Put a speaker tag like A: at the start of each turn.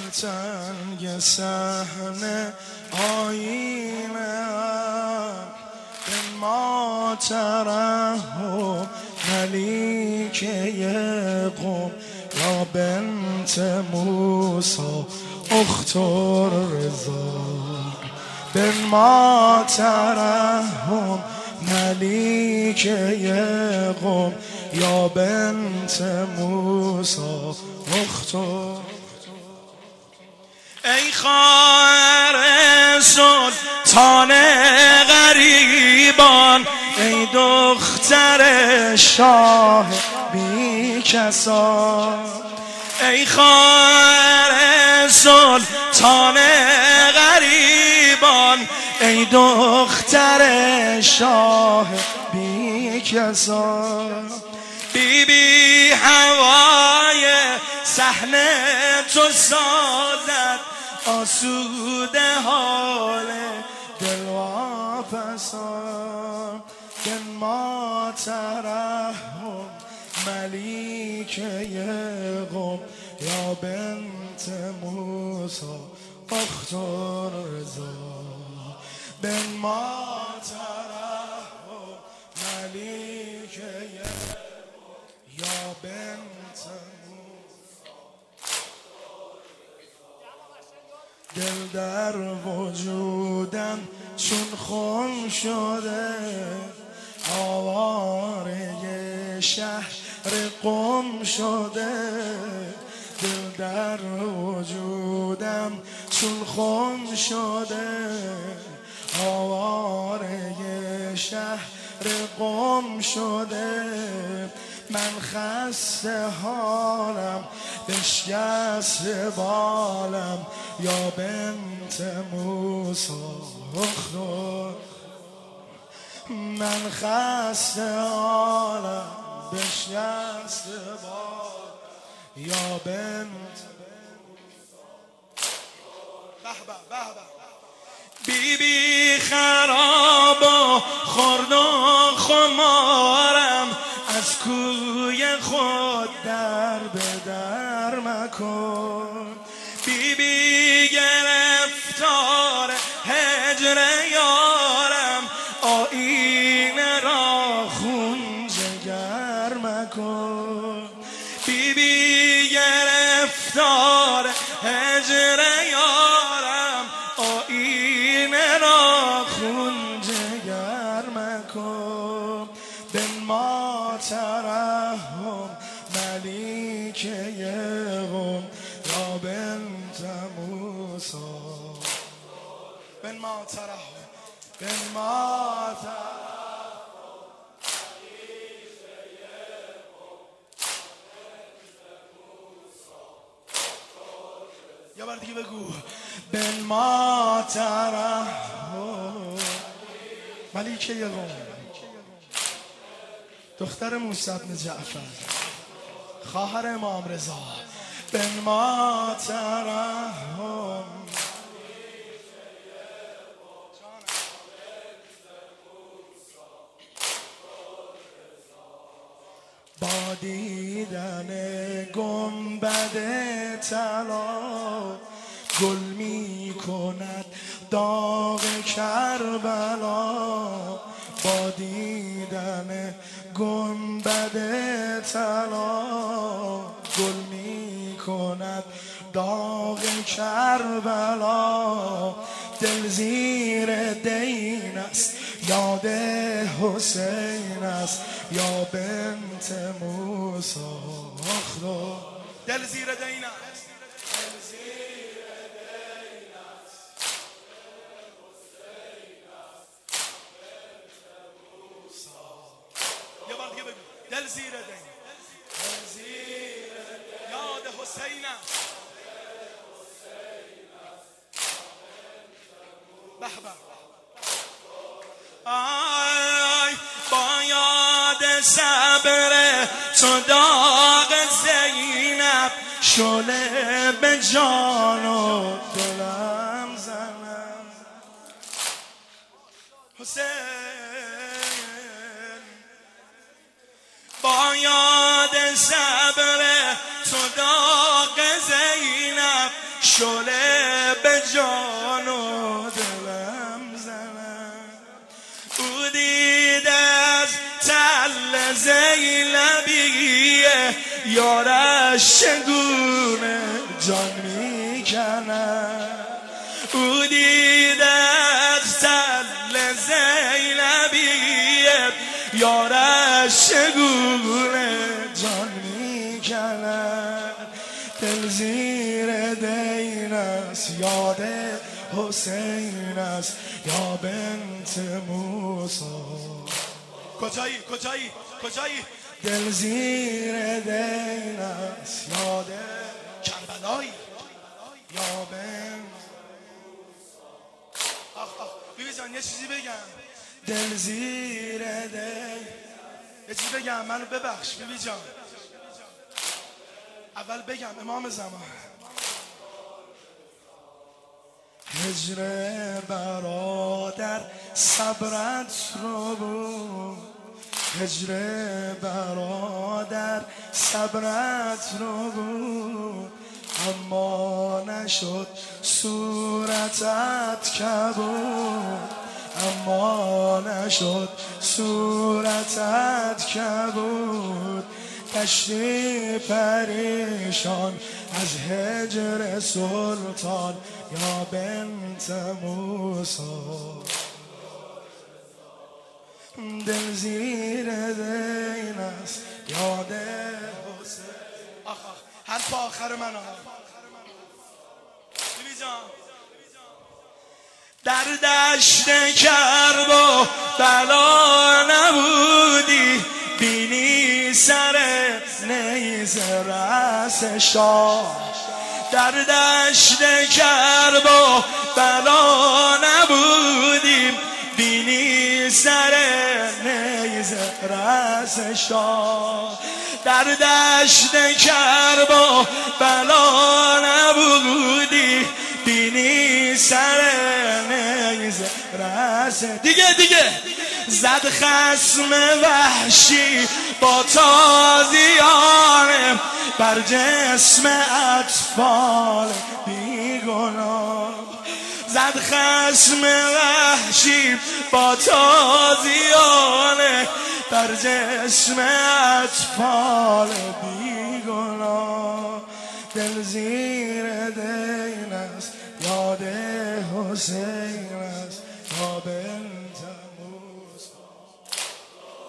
A: تنگ صحنه آینه به ما ترحم ملیکه قم یا بنت موسی اخت رضا به ما ترحم ملیکه قم یا بنت موسی اخت. ای خواهر سلطان غریبان، ای دختر شاه بی کسا، ای خواهر سلطان غریبان، ای دختر شاه بی کسا. بی بی هوای صحنه تو سازد آسوده حال دل واپسان. به ما ترحم ملیکه قم یا بنت موسی اخت رضا به ما ترحم ملیکه یا بنت موسی. دل در وجودم چون خون شده، آواره شهر قم شده. دل در وجودم چون خون شده، آواره شهر قم شده. من خسته حالم بشکست بالم یا بنت موسی اخت. من خسته حالم بشکست بالم یا بنت بی بی خراب و خورد و خمارم، از کوی خود در به در مکن. بی بی گرفتار هجر یارم، آینه را خون جگر مکن. بی بی گرفتار هجر یارم، آینه را خون جگر مکن. به ما ترحم ملیکه قم یا بنت موسی. به ما ترحم، به ما ترحم ملیکه قم یا بار دیگه بگو. به ما ترحم ملیکه قم دختر موسی بن جعفر خواهر امام رضا. به ما ترحم با دیدن گنبد طلا، گل می کند داغ کربلا. با دیدن گنبد طلا، گل می کند داغ کربلا. دل زیر دین است یاد حسین است یا بنت موسی اخت. دل زیر دین است، دل زیر دین است حسین است بنت موسی. یه بار دیگه بگو. دل زیر دین، دل زیر یاد حسین است. به به آی با یاد صبر تو داغ زینب، شعله به جان و دلم زنم. حسین با یاد صبر تو داغ زینب، شله به جان و دلم زنم. او دید از تل زینبیه یارش چگونه جان میکنم. او دید از تل زینبیه یارش چگونه جان میکنم. دل زیر دین است یاد حسین است یا بنت موسی. کجایی دل زیر دین است یاد کربلایی یا بنت. بیبی جان یه چیزی بگم. دل زیر دین یه چیزی بگم، منو ببخش بیبی جان. اول بگم امام زمان هجر برادر صبرت رو بود. هجر برادر صبرت رو بود. اما نشد صورتت کبود. اما نشد صورتت کبود. کشتی پریشان از هجر سلطان یا بنت موسی. دل زیر دین است یاد حسین. حرف آخر من بیبی جان. در دشت کرب و بلا نبودی بینی سر نیزه رأس شاه. در دشت کرب و بلا نبودیم بینی سر نیزه رأس شاه. در دشت کرب و بلا نبودی بینی سر نیزه رأس. دیگه زد خصم وحشی با تازیانه بر جسم اطفال بیگناه. زد خصم وحشی با تازیانه بر جسم اطفال بیگناه. دل زیر دین است یاد حسین است یا بنت